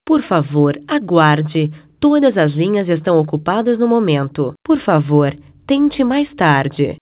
Por favor, aguarde. Todas as linhas estão ocupadas no momento. Por favor, tente mais tarde.